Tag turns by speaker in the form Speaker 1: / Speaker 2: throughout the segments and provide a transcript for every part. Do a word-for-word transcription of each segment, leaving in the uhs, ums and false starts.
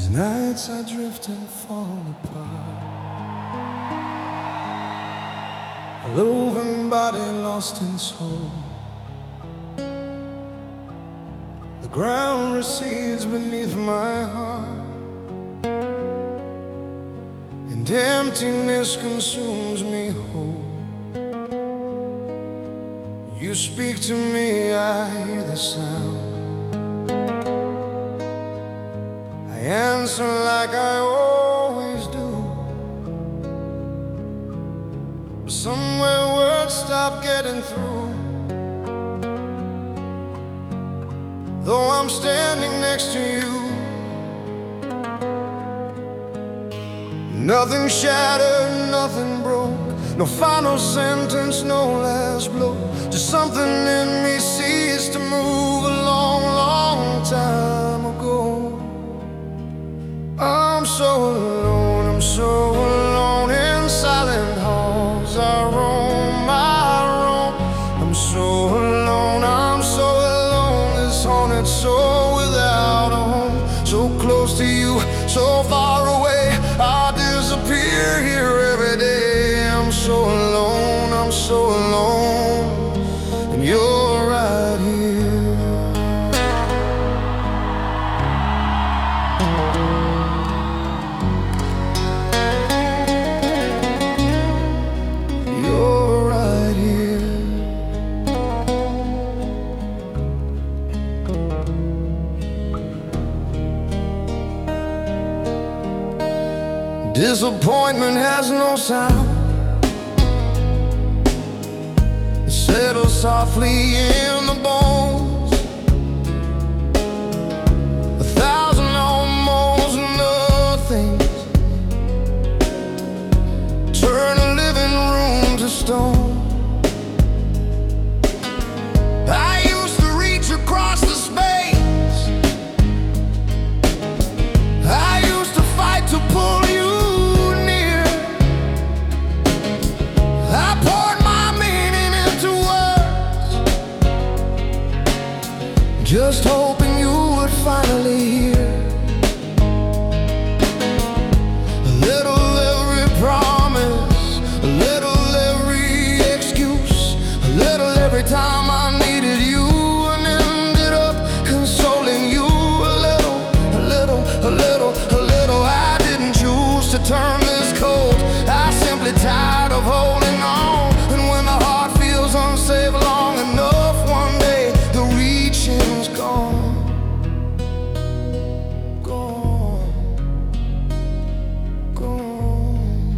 Speaker 1: nights I drift and fall apart, a loving body lost in soul. The ground recedes beneath my heart, and emptiness consumes me whole. You speak to me, I hear the sound. I answer like I always do, but somewhere words stop getting through. Though I'm standing next to you, nothing shattered, nothing broke, no final sentence, no last blow. Just something in me ceased to move a long, long time ago. I'm so alone, I'm so alone in silent halls. I roam, I roam. I'm so alone, I'm so alone. This haunted soul without a home. So close to you, so far away. I disappear here every day. I'm so alone, I'm so alone, and you're right here. You're right here. Disappointment has no sound. It settles softly in the bones. A thousand almost nothings turn a living room to stone. I used to reach across the space. I used to fight to pull you. Just hoping you would finally hear a little every promise, a little every excuse, a little every time I needed you, and ended up consoling you. A little, a little, a little, a little. I didn't choose to turn this cold. I simply tired of holding on. And when the heart feels unsafe long enough, one day the reaching's gone, gone, gone.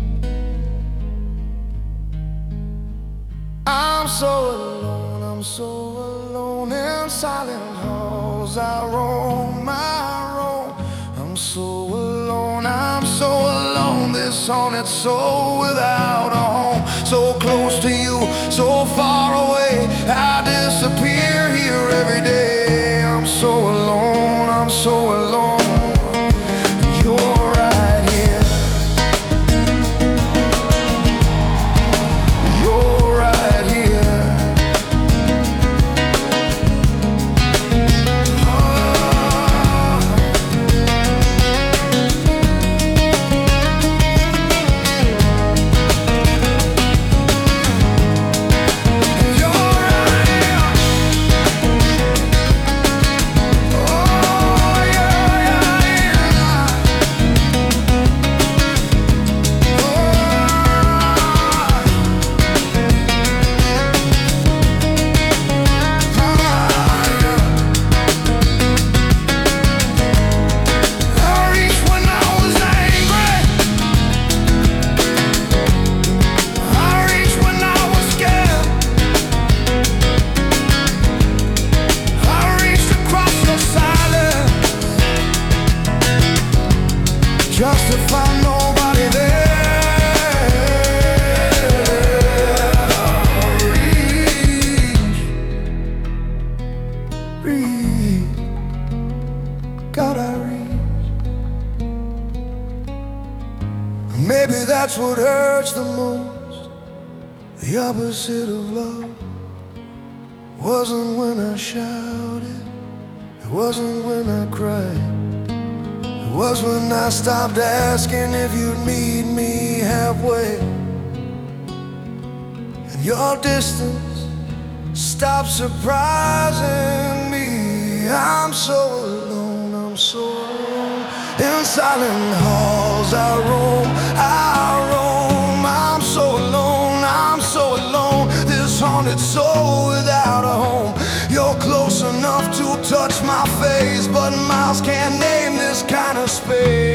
Speaker 1: I'm so alone, I'm so alone in silent halls. I roam, I roam. I'm so alone, I'm so alone. This haunted soul without a home. So close to you, so far away. I disappear here every day. I'm so alone, I'm so alone. You're right here. You're right here. Oh. You're right here. Oh, yeah, yeah, yeah. I reached when I was angry. I reached when I was scared. I reached across your silence just to find nobody there. Reach, reach, God, I reach. Maybe that's what hurts the most. The opposite of love wasn't when I shouted, it wasn't when I cried, it was when I stopped asking if you'd meet me halfway, and your distance stopped surprising me. I'm so alone, I'm so alone. In silent halls I roam, I roam. I'm so alone, I'm so alone. This haunted soul without a home. You're close enough to touch my face, but miles can't name this kind of space.